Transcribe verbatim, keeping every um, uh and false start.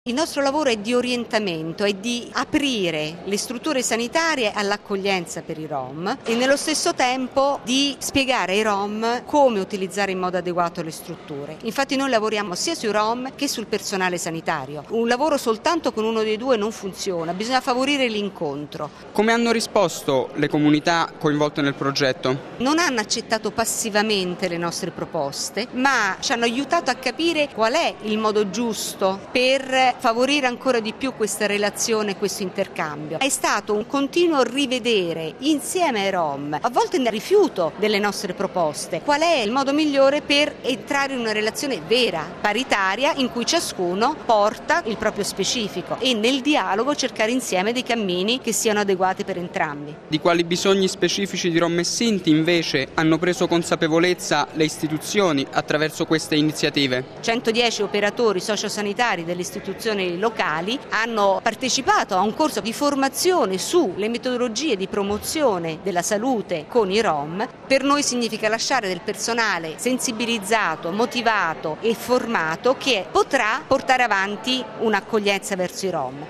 Il nostro lavoro è di orientamento, è di aprire le strutture sanitarie all'accoglienza per i Rom e nello stesso tempo di spiegare ai Rom come utilizzare in modo adeguato le strutture. Infatti noi lavoriamo sia sui Rom che sul personale sanitario. Un lavoro soltanto con uno dei due non funziona, bisogna favorire l'incontro. Come hanno risposto le comunità coinvolte nel progetto? Non hanno accettato passivamente le nostre proposte, ma ci hanno aiutato a capire qual è il modo giusto per favorire ancora di più questa relazione, questo intercambio. È stato un continuo rivedere insieme ai Rom, a volte nel rifiuto delle nostre proposte, qual è il modo migliore per entrare in una relazione vera, paritaria, in cui ciascuno porta il proprio specifico e nel dialogo cercare insieme dei cammini che siano adeguati per entrambi. Di quali bisogni specifici di Rom e Sinti invece hanno preso consapevolezza le istituzioni attraverso queste iniziative? centodieci operatori sociosanitari delle istituzioni locali hanno partecipato a un corso di formazione sulle metodologie di promozione della salute con i Rom. Per noi significa lasciare del personale sensibilizzato, motivato e formato che potrà portare avanti un'accoglienza verso i Rom.